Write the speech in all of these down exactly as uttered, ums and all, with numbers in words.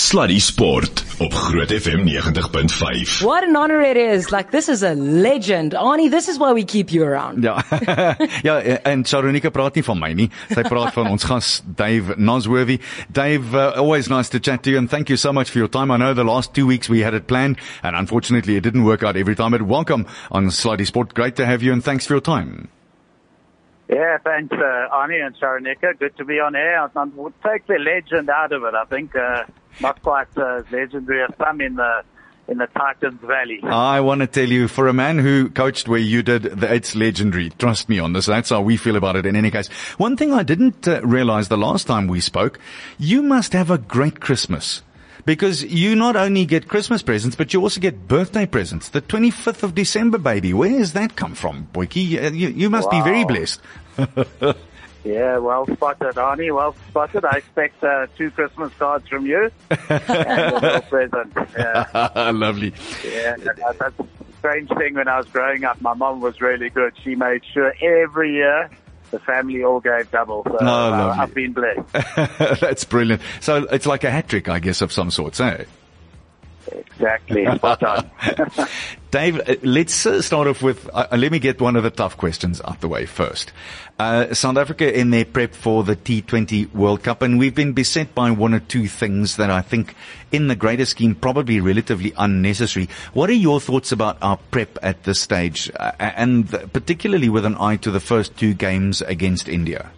Sluddy Sport op Groot F M ninety point five. What an honor it is. Like, this is a legend. Arnie, this is why we keep you around. Ja, ja, en Sharonika praat nie van my nie. Sy praat van ons gas, Dave Nosworthy. Dave, uh, always nice to chat to you, and thank you so much for your time. I know the last two weeks we had it planned, and unfortunately it didn't work out every time, but welcome on Sluddy Sport. Great to have you, and thanks for your time. Yeah, thanks, uh, Arnie and Sharonika. Good to be on air. We'll take the legend out of it. I think uh, not quite uh, legendary as some in the in the Titans Valley. I want to tell you, for a man who coached where you did, it's legendary. Trust me on this. That's how we feel about it in any case. One thing I didn't uh, realize the last time we spoke, you must have a great Christmas. Because you not only get Christmas presents, but you also get birthday presents. The twenty-fifth of December, baby. Where has that come from, Boykie? You, you must wow. be very blessed. Yeah, well spotted, Arnie. Well spotted. I expect uh, two Christmas cards from you and a little present. Yeah. Lovely. Yeah, that, that's a strange thing. When I was growing up, my mom was really good. She made sure every year the family all gave double. So oh, uh, I've been blessed. That's brilliant. So it's like a hat trick, I guess, of some sort, eh? Exactly. Spot on. Dave, let's uh, start off with, uh, let me get one of the tough questions out the way first. Uh, South Africa in their prep for the T twenty World Cup, and we've been beset by one or two things that I think in the greater scheme probably relatively unnecessary. What are your thoughts about our prep at this stage, uh, and particularly with an eye to the first two games against India?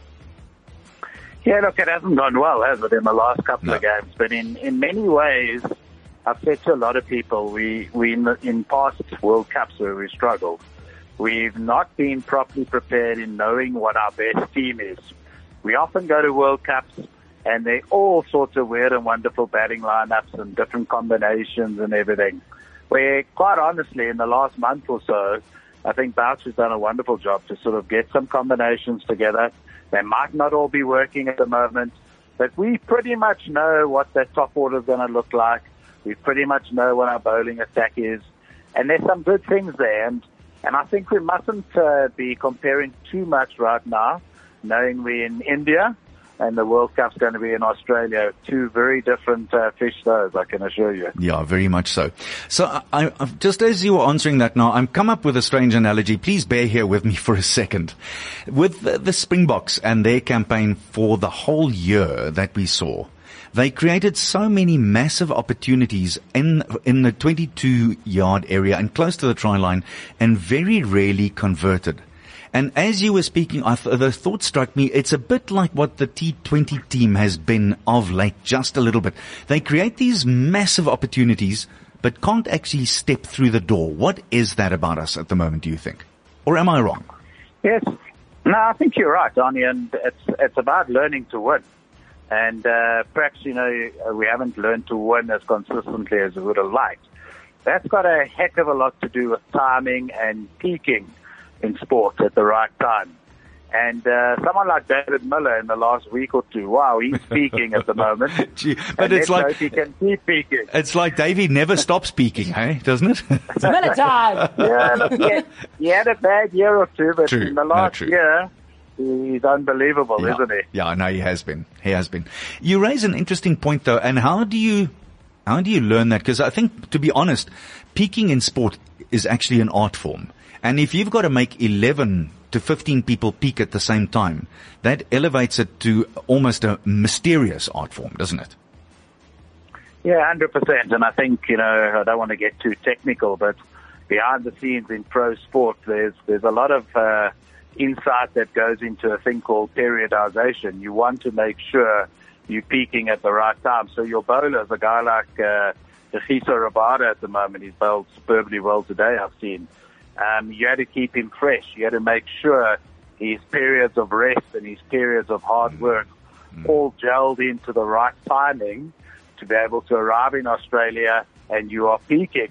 Yeah, look, it hasn't gone well, has it, in the last couple no. of games, but in, in many ways, I've said to a lot of people, we, we in, the, in past World Cups where we struggled, we've not been properly prepared in knowing what our best team is. We often go to World Cups and they're all sorts of weird and wonderful batting lineups and different combinations and everything. Where, quite honestly, in the last month or so, I think Bouch has done a wonderful job to sort of get some combinations together. They might not all be working at the moment, but we pretty much know what that top order is going to look like. We pretty much know what our bowling attack is, and there's some good things there. And, and I think we mustn't uh, be comparing too much right now, knowing we're in India and the World Cup's going to be in Australia. Two very different uh, fish those, I can assure you. Yeah, very much so. So I, I, just as you were answering that now, I'm come up with a strange analogy. Please bear here with me for a second. With the, the Springboks and their campaign for the whole year that we saw, they created so many massive opportunities in in the twenty-two yard area and close to the try line, and very rarely converted. And as you were speaking, I th- the thought struck me, it's a bit like what the T twenty team has been of late, just a little bit. They create these massive opportunities, but can't actually step through the door. What is that about us at the moment, do you think? Or am I wrong? Yes. No, I think you're right, Arnie, and it's, it's about learning to win. And uh, perhaps, you know, we haven't learned to win as consistently as we would have liked. That's got a heck of a lot to do with timing and peaking in sport at the right time. And uh, someone like David Miller in the last week or two, wow, he's peaking at the moment. Gee, but and it's let's like hope he can keep peaking. It's like Davey never stops peaking, hey, doesn't it? It's Miller time. Yeah, look, he, had, he had a bad year or two, but True. in the last No, year, he's unbelievable, yeah. isn't he? Yeah, no, he has been. He has been. You raise an interesting point, though, and how do you, how do you learn that? Because I think, to be honest, peaking in sport is actually an art form. And if you've got to make eleven to fifteen people peak at the same time, that elevates it to almost a mysterious art form, doesn't it? Yeah, one hundred percent. And I think, you know, I don't want to get too technical, but behind the scenes in pro sport, there's, there's a lot of, uh, insight that goes into a thing called periodization. You want to make sure you're peaking at the right time. So your bowlers, a guy like uh, Regisa Rabada at the moment, he's bowled superbly well today, I've seen. Um, you had to keep him fresh. You had to make sure his periods of rest and his periods of hard work mm. all gelled into the right timing to be able to arrive in Australia and you are peaking.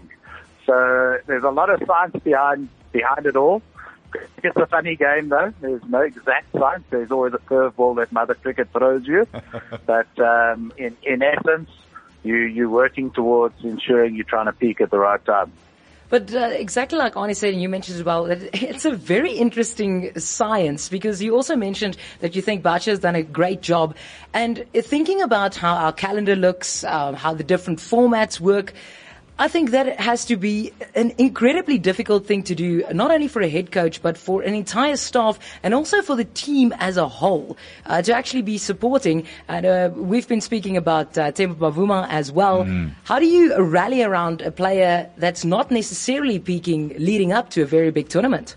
So there's a lot of science behind behind it all. It's a funny game, though. There's no exact science. There's always a curveball that Mother Cricket throws you. But um, in, in essence, you, you're working towards ensuring you're trying to peak at the right time. But uh, exactly like Arnie said, and you mentioned as well, that it's a very interesting science, because you also mentioned that you think Bacha has done a great job. And thinking about how our calendar looks, um, how the different formats work, I think that it has to be an incredibly difficult thing to do, not only for a head coach, but for an entire staff and also for the team as a whole, uh, to actually be supporting. And uh, we've been speaking about uh, Temba Bavuma as well. Mm. How do you rally around a player that's not necessarily peaking leading up to a very big tournament?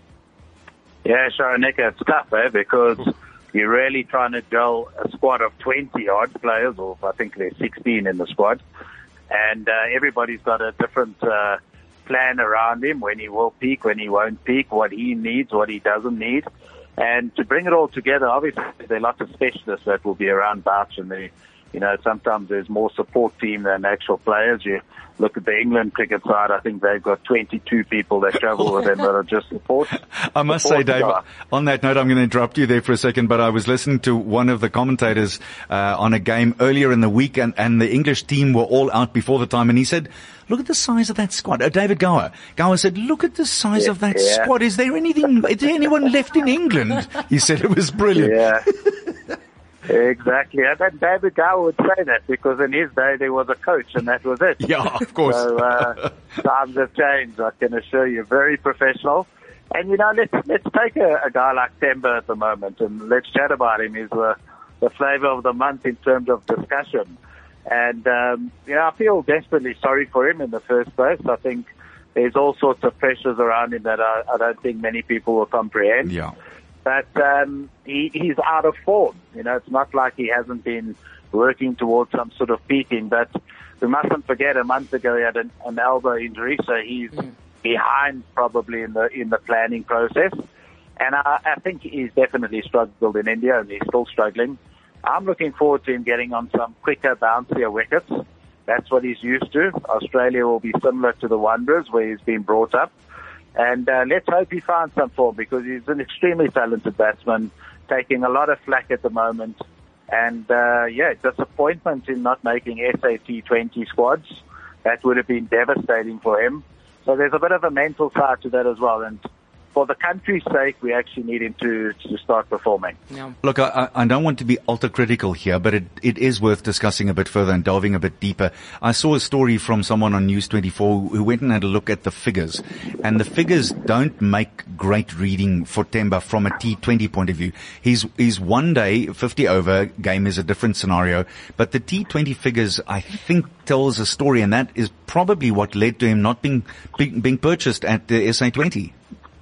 Yeah, sure, Nick, it's tough, eh? Because you're really trying to gel a squad of twenty odd players, or I think there's sixteen in the squad. And uh, everybody's got a different uh, plan around him, when he will peak, when he won't peak, what he needs, what he doesn't need. And to bring it all together, obviously, there are lots of specialists that will be around Bouch, and they, you know, sometimes there's more support team than actual players. You look at the England cricket side, I think they've got twenty-two people that travel with them that are just support. I must support say, Dave, staff. On that note, I'm going to interrupt you there for a second, but I was listening to one of the commentators uh, on a game earlier in the week, and, and the English team were all out before the time, and he said, look at the size of that squad. Uh, David Gower. Gower said, look at the size Yeah, of that yeah. squad. Is there anything, is there anyone left in England? He said it was brilliant. Yeah. Exactly. And then David Gower would say that, because in his day there was a coach and that was it. Yeah, of course. So uh, times have changed, I can assure you. Very professional. And, you know, let's let's take a, a guy like Temba at the moment and let's chat about him. He's the, the flavour of the month in terms of discussion. And, um, you know, I feel desperately sorry for him in the first place. I think there's all sorts of pressures around him that I, I don't think many people will comprehend. Yeah. But um, he, he's out of form. You know, it's not like he hasn't been working towards some sort of peaking. But we mustn't forget, a month ago he had an, an elbow injury, so he's mm. behind probably in the in the planning process. And I, I think he's definitely struggled in India, and he's still struggling. I'm looking forward to him getting on some quicker, bouncier wickets. That's what he's used to. Australia will be similar to the Wanderers, where he's been brought up. And uh, let's hope he finds some form, because he's an extremely talented batsman, taking a lot of flack at the moment. And, uh, yeah, disappointment in not making S A T twenty squads. That would have been devastating for him. So there's a bit of a mental side to that as well. And for the country's sake, we actually need him to, to start performing. Yeah. Look, I, I don't want to be ultra-critical here, but it, it is worth discussing a bit further and delving a bit deeper. I saw a story from someone on News twenty-four who went and had a look at the figures. And the figures don't make great reading for Temba from a T twenty point of view. His, his one day, fifty over game is a different scenario. But the T twenty figures, I think, tells a story, and that is probably what led to him not being, being, being purchased at the S A twenty.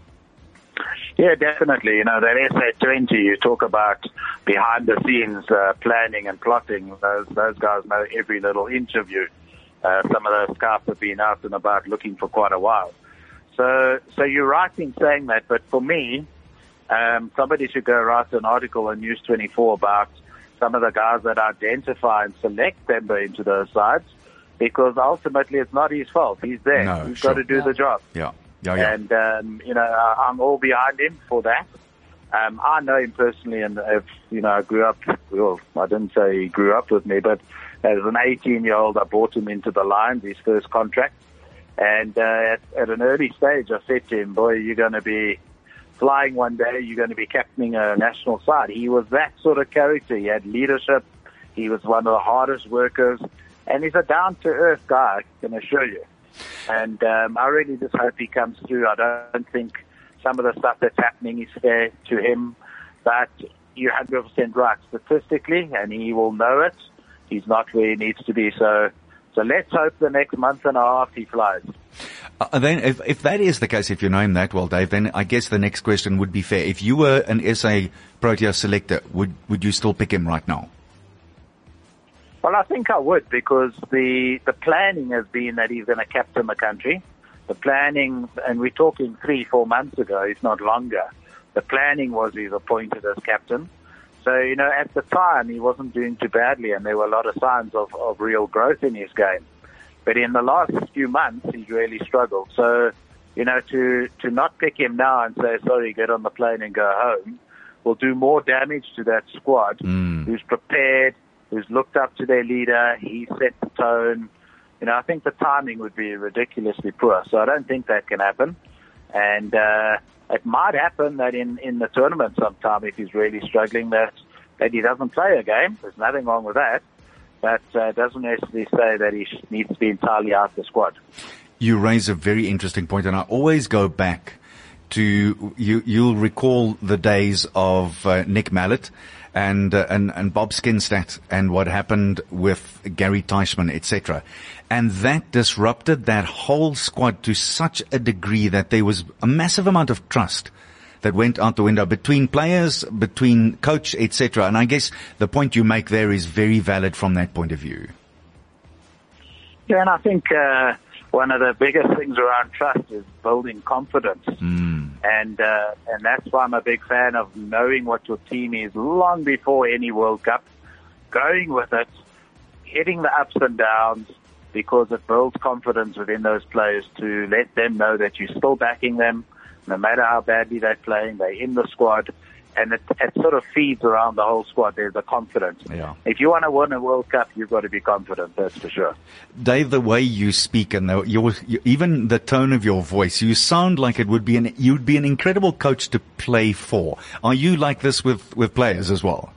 Yeah, definitely. You know, that S A twenty, you talk about behind the scenes uh, planning and plotting. Those those guys know every little inch of you. Uh, some of those scouts have been out and about looking for quite a while. So, so you're right in saying that. But for me, um, somebody should go write an article on News twenty-four about some of the guys that identify and select Temba into those sides, because ultimately it's not his fault. He's there. No, He's sure. got to do Yeah. the job. Yeah. Yeah, yeah. And, um, you know, I- I'm all behind him for that. Um, I know him personally, and if, you know, I grew up, well, I didn't say he grew up with me, but as an eighteen-year-old, I brought him into the Lions, his first contract. And uh, at, at an early stage, I said to him, boy, you're going to be flying one day, you're going to be captaining a national side. He was that sort of character. He had leadership. He was one of the hardest workers. And he's a down-to-earth guy, I can assure you. And um, I really just hope he comes through. I don't think some of the stuff that's happening is fair to him, but you're one hundred percent right statistically, and he will know it. He's not where he needs to be. So, so let's hope the next month and a half he flies. Uh, then, if, if that is the case, if you know him that well, Dave, then I guess the next question would be fair. If you were an S A Protea selector, would would you still pick him right now? Well, I think I would, because the the planning has been that he's going to captain the country. The planning, and we're talking three, four months ago, if not longer, the planning was he's appointed as captain. So, you know, at the time, he wasn't doing too badly, and there were a lot of signs of, of real growth in his game. But in the last few months, he's really struggled. So, you know, to, to not pick him now and say, sorry, get on the plane and go home, will do more damage to that squad Mm. who's prepared, who's looked up to their leader. He set the tone. you know, I think the timing would be ridiculously poor. So I don't think that can happen. And uh, it might happen that in, in the tournament sometime, if he's really struggling, that, that he doesn't play a game. There's nothing wrong with that. But uh, doesn't necessarily say that he needs to be entirely out of the squad. You raise a very interesting point, and I always go back to, you, you'll recall the days of uh, Nick Mallett and, uh, and, and Bob Skinstad and what happened with Gary Teichmann, et cetera. And that disrupted that whole squad to such a degree that there was a massive amount of trust that went out the window between players, between coach, et cetera. And I guess the point you make there is very valid from that point of view. Yeah, and I think uh, one of the biggest things around trust is building confidence. Mm. And uh, and that's why I'm a big fan of knowing what your team is long before any World Cup, going with it, hitting the ups and downs, because it builds confidence within those players to let them know that you're still backing them, no matter how badly they're playing, they're in the squad, and it, it sort of feeds around the whole squad. There's a confidence. Yeah. If you want to win a World Cup, you've got to be confident, that's for sure. Dave, the way you speak and the, your, your, even the tone of your voice, you sound like it would be an, you'd be an incredible coach to play for. Are you like this with, with players as well?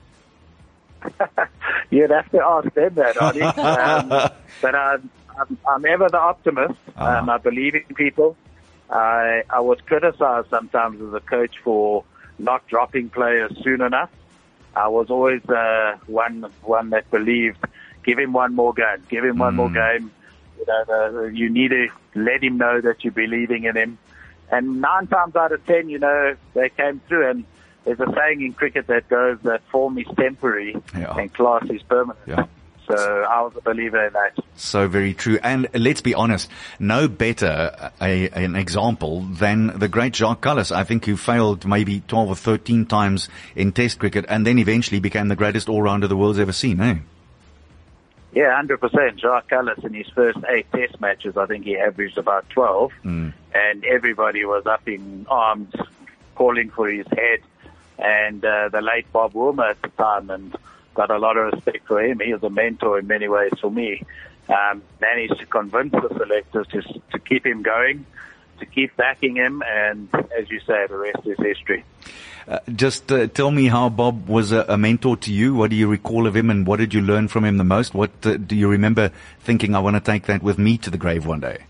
You'd have to ask them that, Arnie. um, but I'm, I'm, I'm ever the optimist. Uh-huh. Um, I believe in people. I, I was criticized sometimes as a coach for not dropping players soon enough. I was always uh, one one that believed, give him one more game, give him one Mm. more game. You know, the, you need to let him know that you're believing in him. And nine times out of ten, you know, they came through. And there's a saying in cricket that goes that form is temporary Yeah. and class is permanent. Yeah. So I was a believer in that. So very true. And let's be honest, no better a, an example than the great Jacques Kallis, I think, who failed maybe twelve or thirteen times in Test cricket and then eventually became the greatest all-rounder the world's ever seen, eh? Yeah, one hundred percent. Jacques Kallis, in his first eight Test matches, I think he averaged about twelve. Mm. And everybody was up in arms, calling for his head. And uh, the late Bob Woolmer at the time, and got a lot of respect for him. He was a mentor in many ways for me. Um, managed to convince the selectors to, to keep him going, to keep backing him, and as you say, the rest is history. Uh, just uh, tell me how Bob was a, a mentor to you. What do you recall of him, and what did you learn from him the most? What uh, do you remember thinking, I want to take that with me to the grave one day?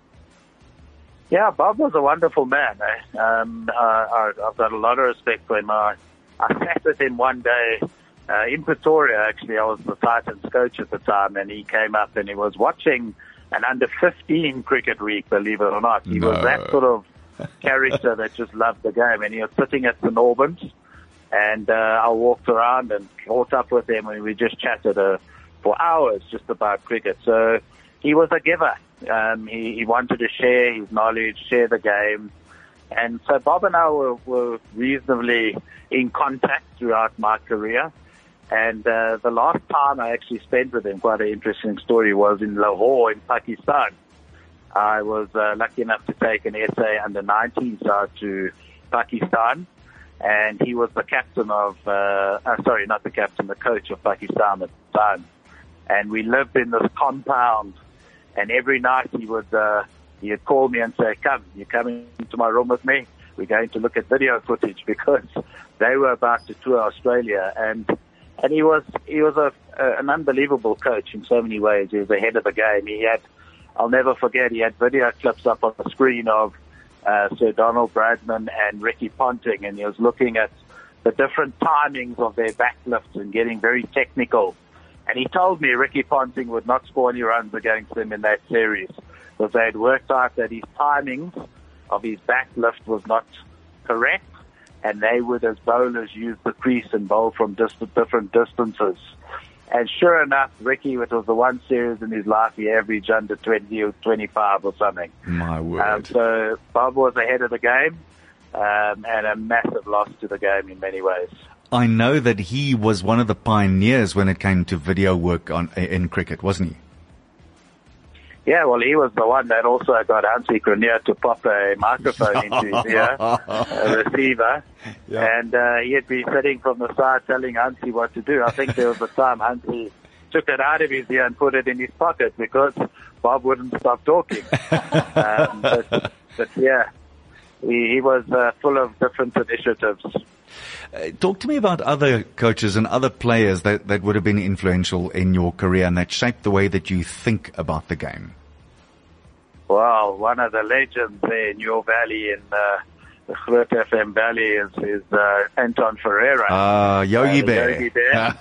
Yeah, Bob was a wonderful man. Eh? Um, uh, I, I've got a lot of respect for him. I, I sat with him one day uh, in Pretoria, actually. I was the Titans coach at the time, and he came up and he was watching an under fifteen cricket week, believe it or not. He No. was that sort of character that just loved the game, and he was sitting at the Albans, and uh, I walked around and caught up with him, and we just chatted uh, for hours just about cricket. So he was a giver. Um, he, he wanted to share his knowledge, share the game. And so Bob and I were, were reasonably in contact throughout my career. And uh, the last time I actually spent with him, quite an interesting story, was in Lahore in Pakistan. I was uh, lucky enough to take an S A under nineteen side to Pakistan. And he was the captain of, uh, uh, sorry, not the captain, the coach of Pakistan at the time. And we lived in this compound. And every night he would, uh, he would call me and say, come, you're coming to my room with me. We're going to look at video footage, because they were about to tour Australia. And, and he was, he was a, a, an unbelievable coach in so many ways. He was ahead of the game. He had, I'll never forget, he had video clips up on the screen of, uh, Sir Donald Bradman and Ricky Ponting. And he was looking at the different timings of their backlifts and getting very technical. And he told me Ricky Ponting would not score any runs against him in that series, because they had worked out that his timings of his backlift was not correct, and they would, as bowlers, use the crease and bowl from distant, different distances. And sure enough, Ricky, it was the one series in his life he averaged under twenty or twenty-five or something. My word. Um, so Bob was ahead of the game, um, and a massive loss to the game in many ways. I know that he was one of the pioneers when it came to video work on in cricket, wasn't he? Yeah, well, he was the one that also got Hansie Cronje to pop a microphone into his ear, a receiver, Yeah. and uh, he had been sitting from the side telling Hansie what to do. I think there was a time Hansie took it out of his ear and put it in his pocket because Bob wouldn't stop talking. um, but, but yeah, he, he was uh, full of different initiatives. Uh, talk to me about other coaches and other players that, that would have been influential in your career and that shaped the way that you think about the game. Well, one of the legends there in your valley, in uh, the Groot F M Valley, is, is uh, Anton Ferreira. Ah, uh, Yogi uh, Bear. Yogi Bear.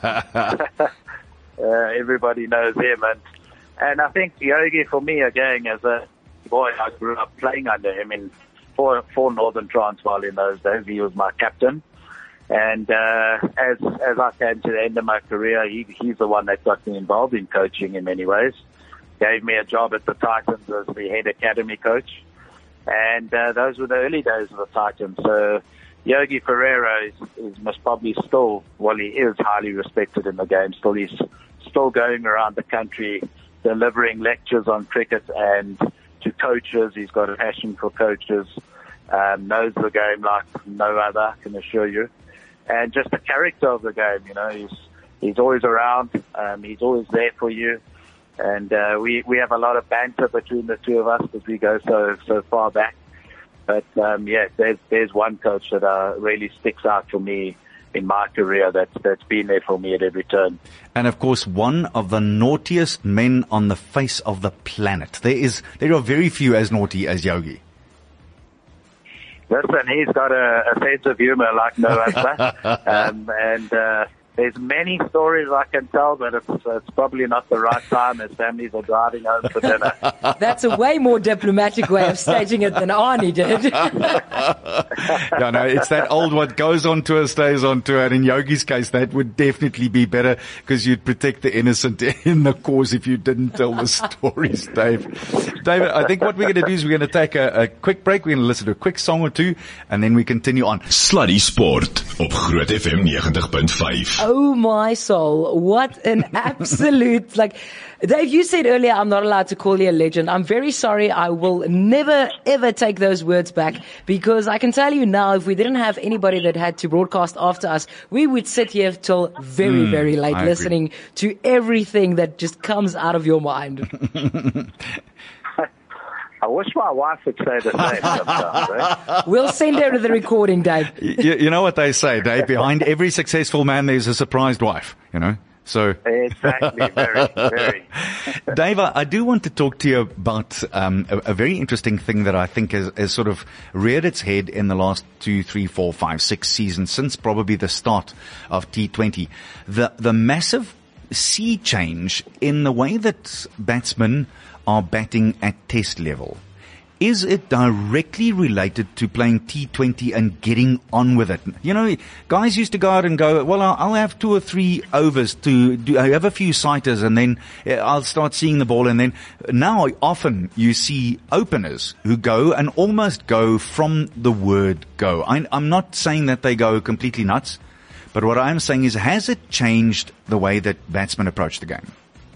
uh, everybody knows him. And, and I think Yogi, for me, again, as a boy, I grew up playing under him in for, for Northern Transvaal in those days. He was my captain. And uh, as as I came to the end of my career, he, he's the one that got me involved in coaching in many ways. Gave me a job at the Titans as the head academy coach. And uh, those were the early days of the Titans. So Yogi Ferreira is, is most probably still, well, he is highly respected in the game. Still, he's still going around the country delivering lectures on cricket and to coaches. He's got a passion for coaches, um, knows the game like no other, I can assure you. And just the character of the game, you know, he's he's always around. Um, he's always there for you. And uh, we we have a lot of banter between the two of us because we go so so far back. But um, yeah, there's there's one coach that uh, really sticks out for me in my career. That's that's been there for me at every turn. And of course, one of the naughtiest men on the face of the planet. There is there are very few as naughty as Yogi. Listen, he's got a, a sense of humor like no other. um, and uh, there's many stories I can tell, but it's, it's probably not the right time as families are driving home for dinner. That's a way more diplomatic way of stating it than Arnie did. No, no, it's that old what goes on tour stays on tour. And in Yogi's case, that would definitely be better because you'd protect the innocent in the cause if you didn't tell the stories, Dave. David, I think what we're going to do is we're going to take a, a quick break. We're going to listen to a quick song or two and then we continue on. Sluddy Sport op Groot F M ninety point five. Oh my soul, what an absolute, like, Dave, you said earlier I'm not allowed to call you a legend. I'm very sorry. I will never, ever take those words back because I can tell you now, if we didn't have anybody that had to broadcast after us, we would sit here till very, mm, very late I listening agree. to everything that just comes out of your mind. I wish my wife would say the same sometimes. Eh? We'll send her to the recording, Dave. You, you know what they say, Dave? Behind every successful man, there's a surprised wife, you know? So exactly, very, very. Dave, I do want to talk to you about um, a, a very interesting thing that I think has, has sort of reared its head in the last two, three, four, five, six seasons, since probably the start of T twenty. The the massive sea change in the way that batsmen are batting at test level. Is it directly related to playing T twenty and getting on with it? You know, guys used to go out and go, well, I'll, I'll have two or three overs to do, I have a few sighters and then I'll start seeing the ball. And then now often you see openers who go and almost go from the word go. I, I'm not saying that they go completely nuts, but what I'm saying is, has it changed the way that batsmen approach the game?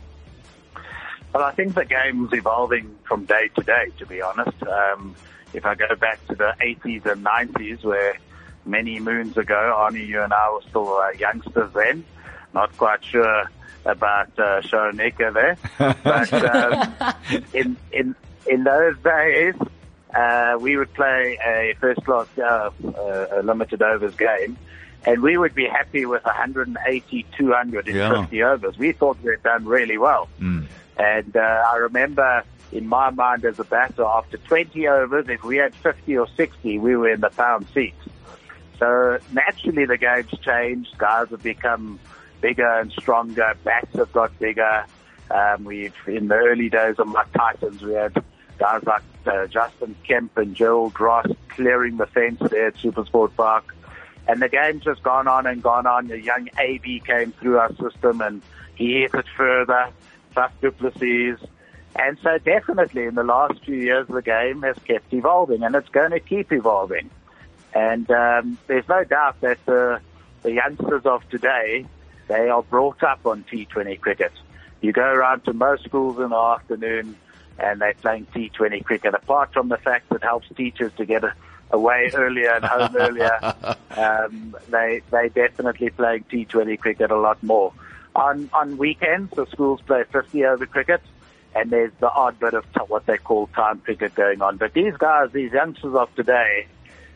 Well, I think the game's evolving from day to day, to be honest. Um, if I go back to the eighties and nineties, where many moons ago, Arnie, you and I were still uh, youngsters then, not quite sure about uh, Shoeneke there. But um, in, in, in those days, uh, we would play a first-class uh, uh, a limited overs game, and we would be happy with one eighty, two hundred in Yeah. fifty overs. We thought we had done really well. Mm. And uh, I remember in my mind as a batter, after twenty overs, if we had fifty or sixty, we were in the pound seat. So naturally the game's changed. Guys have become bigger and stronger. Bats have got bigger. Um, we've, in the early days of my Titans, we had guys like uh, Justin Kemp and Gerald Ross clearing the fence there at Supersport Park. And the game's just gone on and gone on. The young A B came through our system and he hit it further. Faf du Plessis. And so definitely in the last few years, the game has kept evolving and it's going to keep evolving. And um, there's no doubt that the, the youngsters of today, they are brought up on T twenty cricket. You go around to most schools in the afternoon and they're playing T twenty cricket. Apart from the fact that it helps teachers to get a, away earlier and home earlier, um, they, they definitely playing T twenty cricket a lot more. On on weekends, the schools play fifty over cricket, and there's the odd bit of t- what they call time cricket going on. But these guys, these youngsters of today,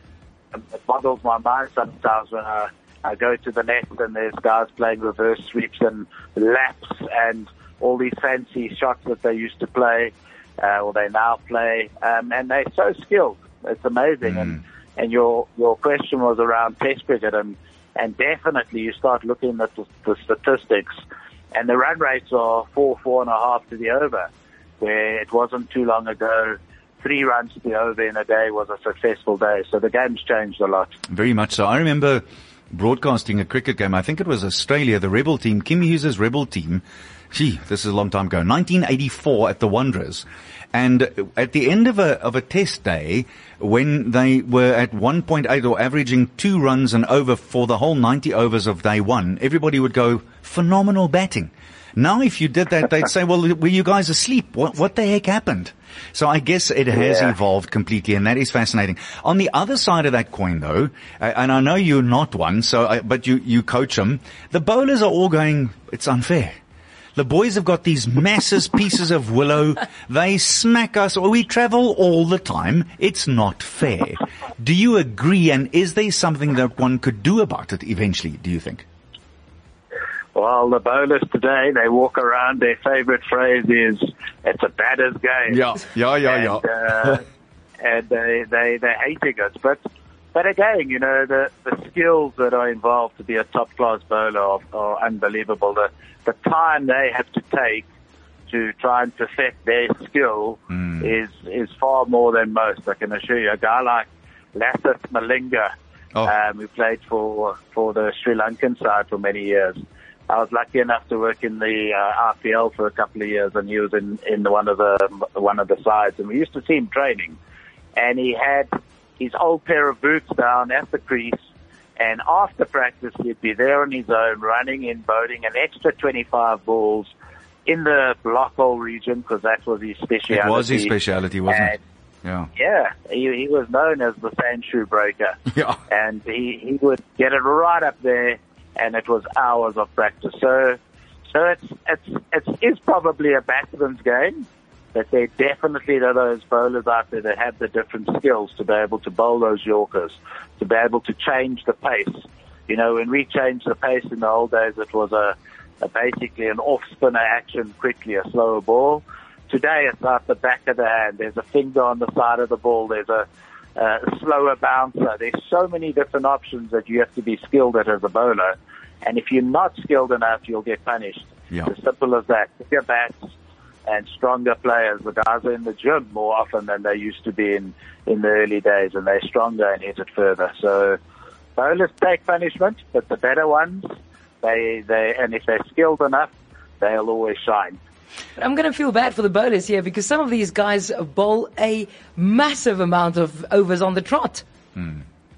it boggles my mind sometimes when I, I go to the net and there's guys playing reverse sweeps and laps and all these fancy shots that they used to play, uh, or they now play, um, and they're so skilled. It's amazing. Mm. And and your your question was around Test cricket, and and definitely you start looking at the, the statistics, and the run rates are four, four and a half to the over, where it wasn't too long ago, three runs to the over in a day was a successful day. So the game's changed a lot. Very much so. I remember broadcasting a cricket game. I think it was Australia, the Rebel team, Kim Hughes' Rebel team. Gee, this is a long time ago. nineteen eighty-four at the Wanderers. And at the end of a, of a test day, when they were at one point eight or averaging two runs and over for the whole ninety overs of day one, everybody would go, phenomenal batting. Now if you did that, they'd say, well, were you guys asleep? What, what the heck happened? So I guess it has yeah. evolved completely, and that is fascinating. On the other side of that coin, though, and I know you're not one, so I, but you, you coach them, the bowlers are all going, it's unfair. The boys have got these massive pieces of willow. They smack us, or we travel all the time. It's not fair. Do you agree, and is there something that one could do about it eventually, do you think? Well, the bowlers today, they walk around, their favorite phrase is, it's a batter's game. Yeah, yeah, yeah, and, yeah. uh, and they, they, they're hating it. But, but again, you know, the, the skills that are involved to be a top-class bowler are, are unbelievable. The, the time they have to take to try and perfect their skill mm. is, is far more than most, I can assure you. A guy like Lasith Malinga, oh. um, who played for, for the Sri Lankan side for many years. I was lucky enough to work in the uh, R P L for a couple of years, and he was in, in one of the one of the sides, and we used to see him training. And he had his old pair of boots down at the crease, and after practice he'd be there on his own, running in, bowling an extra twenty-five balls in the block hole region, because that was his speciality. It was his speciality, wasn't and it? Yeah. Yeah, he, he was known as the sand shoe breaker. Yeah. And he, he would get it right up there, and it was hours of practice. So, so it's, it's, it's, it's probably a batsman's game, but there definitely are those bowlers out there that have the different skills to be able to bowl those Yorkers, to be able to change the pace. You know, when we changed the pace in the old days, it was a, a basically an off-spinner action, quickly, a slower ball. Today, it's out the back of the hand. There's a finger on the side of the ball. There's a, a slower bouncer. There's so many different options that you have to be skilled at as a bowler. And if you're not skilled enough, you'll get punished. Yeah. As simple as that. Bigger bats and stronger players. The guys are in the gym more often than they used to be in, in the early days, and they're stronger and hit it further. So bowlers take punishment, but the better ones, they, they, and if they're skilled enough, they'll always shine. I'm going to feel bad for the bowlers here, because some of these guys bowl a massive amount of overs on the trot. Hmm.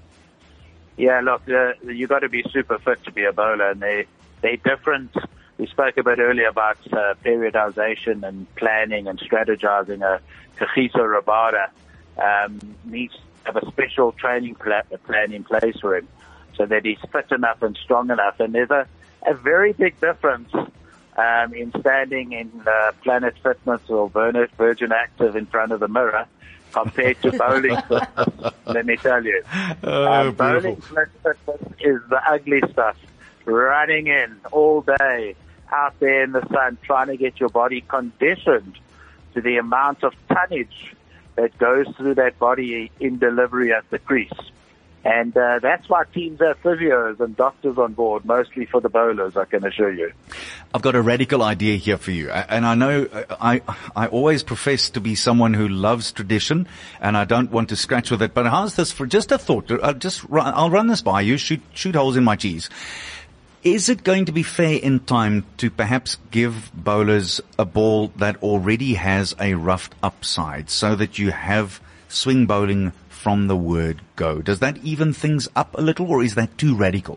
Yeah, look, uh, you got to be super fit to be a bowler, and they they're different. We spoke a bit earlier about uh, periodization and planning and strategizing. A Kagiso Rabada um, needs to have a special training pla- plan in place for him, so that he's fit enough and strong enough. And there's a, a very big difference um, in standing in uh, Planet Fitness or Virgin Active in front of the mirror compared to bowling fitness, let me tell you. Oh, um, bowling fitness is the ugly stuff. Running in all day, out there in the sun, trying to get your body conditioned to the amount of tonnage that goes through that body in delivery at the crease. And uh, that's why teams have physios and doctors on board, mostly for the bowlers, I can assure you. I've got a radical idea here for you. And I know I, I always profess to be someone who loves tradition, and I don't want to scratch with it. But how's this for just a thought? I'll just run, I'll run this by you, shoot, shoot holes in my cheese. Is it going to be fair in time to perhaps give bowlers a ball that already has a roughed upside, so that you have swing bowling from the word go? Does that even things up a little, or is that too radical?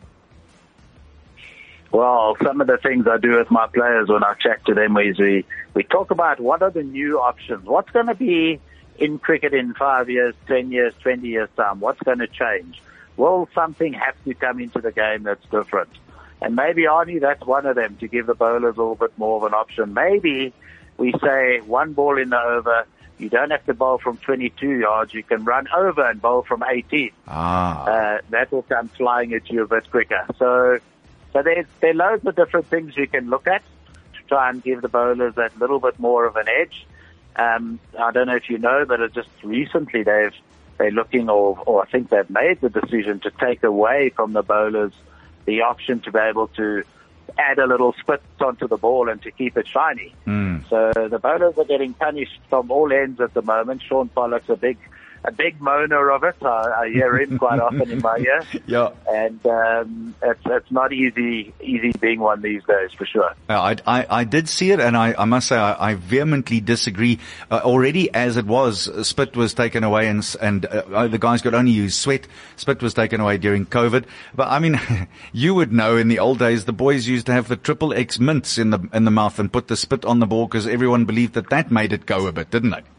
Well, some of the things I do with my players when I chat to them is we, we talk about what are the new options. What's going to be in cricket in five years, ten years, twenty years time? What's going to change? Will something have to come into the game that's different? And maybe, Arnie, that's one of them, to give the bowlers a little bit more of an option. Maybe we say one ball in the over, you don't have to bowl from twenty-two yards, you can run over and bowl from eighteen. Ah. Uh, that will come flying at you a bit quicker. So, so there's, there are loads of different things you can look at to try and give the bowlers that little bit more of an edge. Um, I don't know if you know, but it just recently they've, they're looking, or, or I think they've made the decision to take away from the bowlers the option to be able to add a little spit onto the ball and to keep it shiny. Mm. So the bowlers are getting punished from all ends at the moment. Sean Pollock's a big, a big moaner of it. I, I hear him quite often in my ear. Yeah. And um, it's, it's not easy, easy being one these days, for sure. Uh, I, I, I did see it, and I, I must say I, I vehemently disagree. Uh, already as it was, uh, spit was taken away, and and uh, the guys could only use sweat. Spit was taken away during COVID. But I mean, you would know in the old days the boys used to have the triple X mints in the in the mouth and put the spit on the ball because everyone believed that that made it go a bit, didn't they?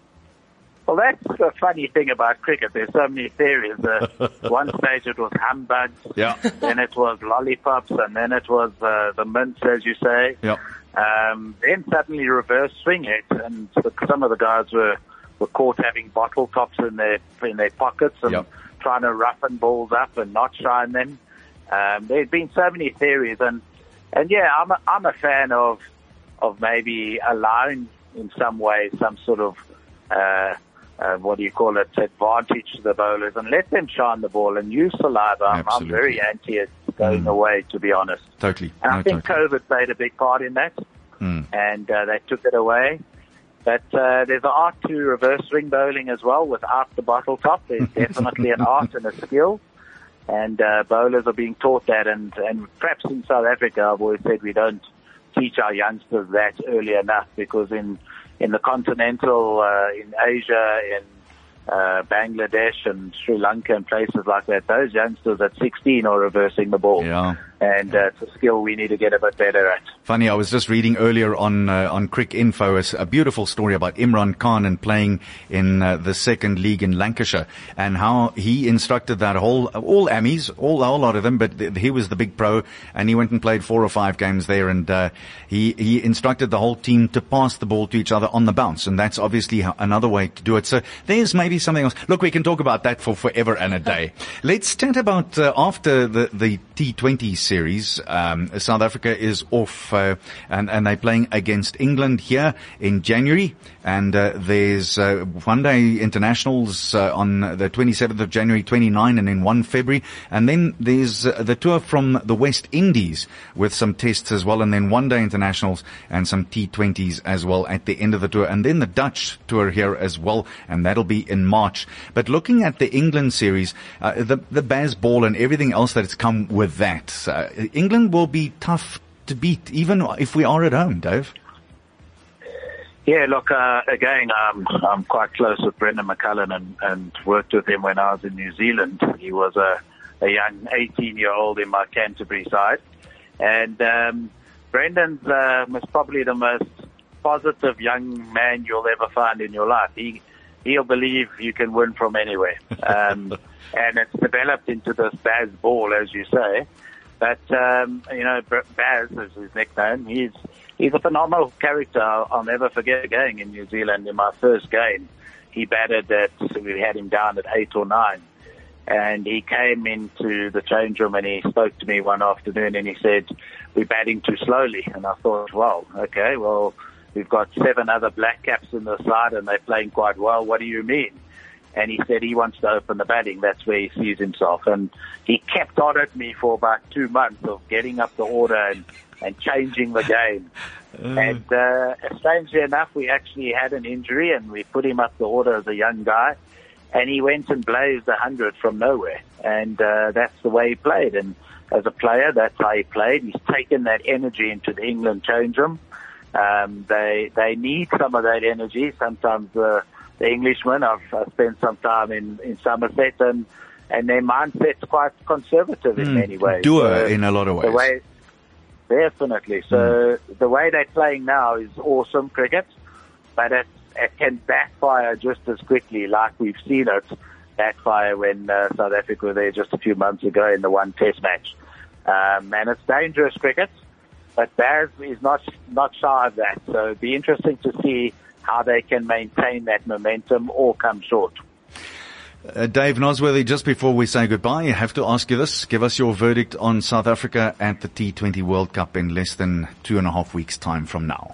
Well, that's the funny thing about cricket. There's so many theories. Uh, one stage it was humbugs, Yeah. then it was lollipops, and then it was uh, the mints, as you say. Yeah. Um, then suddenly reverse swing it, and the, some of the guys were, were caught having bottle tops in their in their pockets and Yep. trying to roughen balls up and not shine them. Um, there's been so many theories, and and yeah, I'm a, I'm a fan of of maybe allowing in some way some sort of uh, uh, what do you call it, advantage to the bowlers, and let them shine the ball and use saliva. I'm, I'm Absolutely. very anti it going Mm. away, to be honest. Totally. And No, I think totally. COVID played a big part in that, Mm. and uh, they took it away. But uh, there's an art to reverse swing bowling as well without the bottle top. There's definitely an art and a skill, and uh, bowlers are being taught that. And, and perhaps in South Africa, I've always said we don't teach our youngsters that early enough, because in in the continental, uh, in Asia, in uh, Bangladesh and Sri Lanka and places like that, those youngsters at sixteen are reversing the ball. Yeah. And uh, it's a skill we need to get a bit better at. Funny, I was just reading earlier on uh, on Crick Info a, a beautiful story about Imran Khan and playing in uh, the second league in Lancashire, and how he instructed that whole all Ammies, all a whole lot of them, but th- he was the big pro, and he went and played four or five games there, and uh, he he instructed the whole team to pass the ball to each other on the bounce, and that's obviously how, another way to do it. So there's maybe something else. Look, we can talk about that for forever and a day. Let's chat about uh, after the the T twenty series. Um, South Africa is off, uh, and, and they're playing against England here in January. And uh, there's uh, one-day internationals uh, on the twenty-seventh of January, twenty-nine, and then one February. And then there's uh, the tour from the West Indies with some tests as well, and then one-day internationals and some T twenties as well at the end of the tour. And then the Dutch tour here as well, and that'll be in March. But looking at the England series, uh, the the Baz ball and everything else that's come with that, uh, England will be tough to beat, even if we are at home, Dave. Yeah, look, uh, again, um, I'm quite close with Brendan McCullum and, and worked with him when I was in New Zealand. He was a, a young eighteen-year-old in my Canterbury side. And um, Brendan's uh, was probably the most positive young man you'll ever find in your life. He, he'll believe you can win from anywhere. Um, and it's developed into this Baz ball, as you say. But, um, you know, Baz is his nickname. He's he's a phenomenal character. I'll, I'll never forget again in New Zealand in my first game. He batted at, we had him down at eight or nine. And he came into the change room and he spoke to me one afternoon and he said, we're batting too slowly. And I thought, well, okay, well, we've got seven other black caps in the side and they're playing quite well. What do you mean? And he said he wants to open the batting. That's where he sees himself. And he kept on at me for about two months of getting up the order and, and changing the game. Uh. And uh, strangely enough, we actually had an injury and we put him up the order as a young guy. And he went and blazed a hundred from nowhere. And uh, that's the way he played. And as a player, that's how he played. He's taken that energy into the England change room. Um, they they need some of that energy. Sometimes the, the Englishmen, I've, I've spent some time in, in Somerset, and, and their mindset's quite conservative in mm, many ways. Doer so in a lot of ways. The way, definitely. So mm. the way they're playing now is awesome cricket, but it's it can backfire just as quickly, like we've seen it backfire when uh, South Africa were there just a few months ago in the one test match. Um, and it's dangerous cricket, but Baz is not not shy of that. So it'd be interesting to see how they can maintain that momentum or come short. Uh, Dave Nosworthy, just before we say goodbye, I have to ask you this. Give us your verdict on South Africa at the T twenty World Cup in less than two and a half weeks' time from now.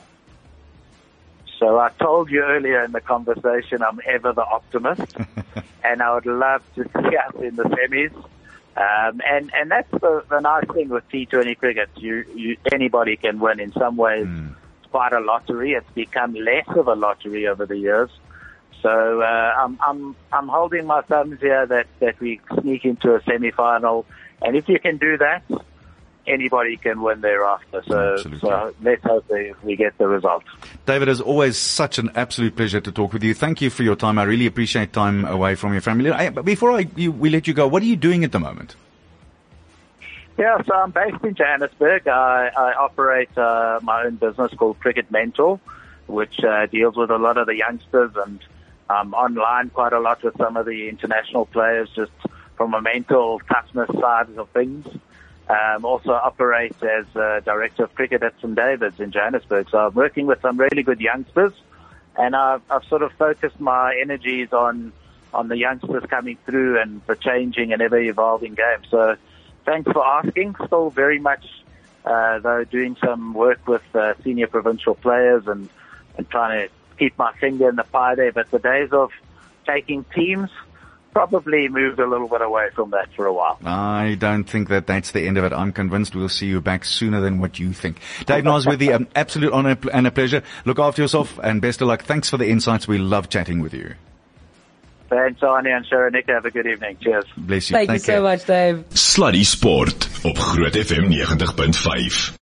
So I told you earlier in the conversation I'm ever the optimist, and I would love to see us in the semis. Um, and, and that's the, the nice thing with T twenty cricket. You, you, anybody can win. In some ways, mm. it's quite a lottery. It's become less of a lottery over the years. So uh, I'm, I'm, I'm holding my thumbs here that, that we sneak into a semi-final. And if you can do that, anybody can win thereafter. So, so let's hope they, we get the result. David, it's always such an absolute pleasure to talk with you. Thank you for your time. I really appreciate time away from your family. I, before I, you, we let you go, what are you doing at the moment? Yeah, so I'm based in Johannesburg. I, I operate uh, my own business called Cricket Mentor, which uh, deals with a lot of the youngsters, and I'm online quite a lot with some of the international players just from a mental toughness side of things. Um, also operate as uh, director of cricket at Saint David's in Johannesburg. So I'm working with some really good youngsters, and I've, I've sort of focused my energies on on the youngsters coming through and the changing and ever-evolving game. So thanks for asking. Still very much, uh, though, doing some work with uh, senior provincial players and, and trying to keep my finger in the pie there. But the days of taking teams probably moved a little bit away from that for a while. I don't think that that's the end of it. I'm convinced we'll see you back sooner than what you think. Dave Nosworthy, an absolute honor and a pleasure. Look after yourself and best of luck. Thanks for the insights. We love chatting with you. Thanks, Arnie and Sharonika. Have a good evening. Cheers. Bless you. Thank Take you care. so much, Dave. Sluddy Sport op Groot F M ninety punt vyf.